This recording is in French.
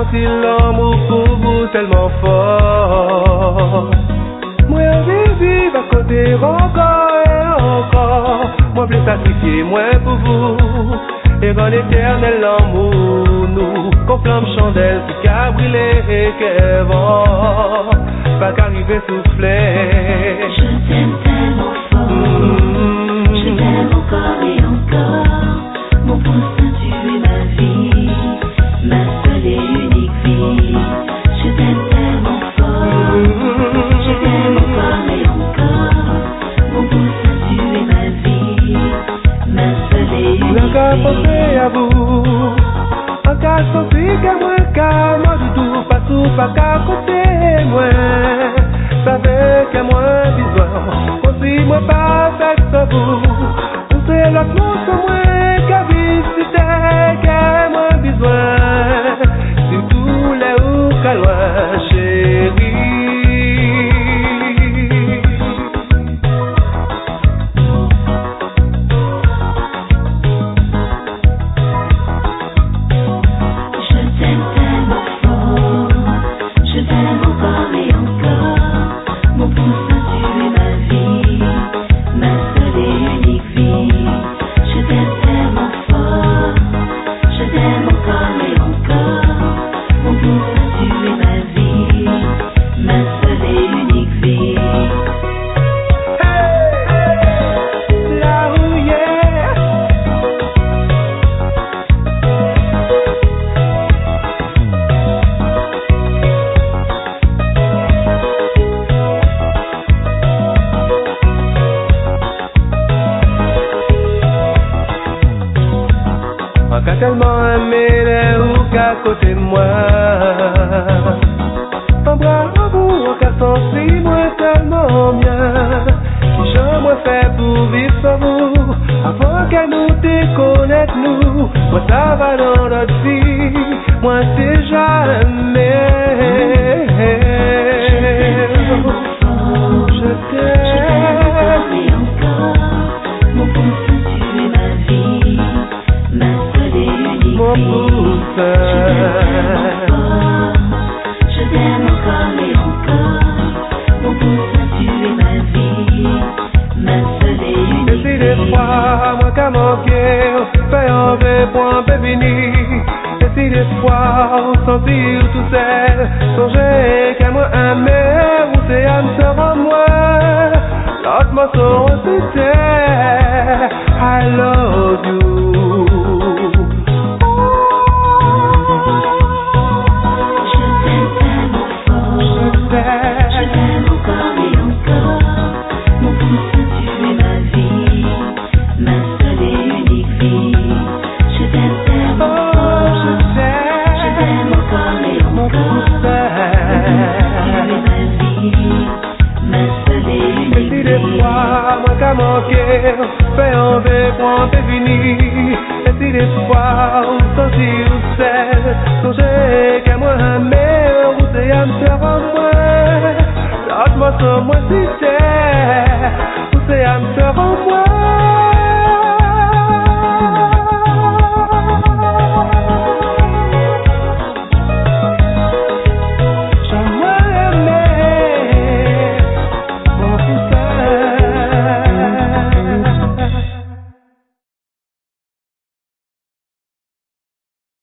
si l'amour pour vous tellement fort. Moi j'ai vivre à côté encore et encore. Moi plus sacrifier, moi pour vous. Et dans l'éternel amour, nous, qu'on flamme chandelle qui a brûlé et qu'est vent, pas qu'arriver souffler. Je t'aime tellement fort, je t'aime encore et encore. Mon poussin, tu es ma vie, ma seule et unique vie. Je t'aime tellement fort, je t'aime encore et encore. Mon poussin, tu es ma vie, ma seule et unique vie. Encore penser à vous, encore sentir qu'à moi, qu'à moi du tout, pas tout, pas qu'à côté moi. Savez qu'à moi besoin, aussi moi pas fait ça vous. On sait l'autre mot sur moi, qu'à visiter, qu'à moi besoin. Surtout là où qu'à loin, chérie. Qu'a tellement aimé les ou qu'à côté de moi. En bras en bout, qu'a senti moi tellement bien. Qui j'en moi fait pour vivre sans vous. Avant qu'elle nous déconnecte nous. Moi ça va dans notre vie. Moi c'est jamais. Je t'aime. Mon poussin, tu es ma vie, ma seule et unique Mon vie. poussin. Je t'aime encore et encore. Mon poussin, tu es ma vie, ma seule et unique vie. Et si des fois, moi qu'à manquer, fais un vrai point béni. Et si des fois, on sentit tout seul, songez qu'à moi aimer, ou c'est à me sera moi. L'autre morceau, c'était I love you. Je t'aime tellement fort, je t'aime encore et encore. Mon poussin, tu es ma vie, ma seule et unique vie. Je t'aime tellement fort, je t'aime encore et encore. Mon poussin, tu es ma vie, ma seule et unique vie. Et si des fois, moi qu'à manquer, fais un vrai point béni. Et si des fois, on sentit ou seul, songez qu'à moi aimer, ou c'est à me faire en moi. L'autre morceau, moi si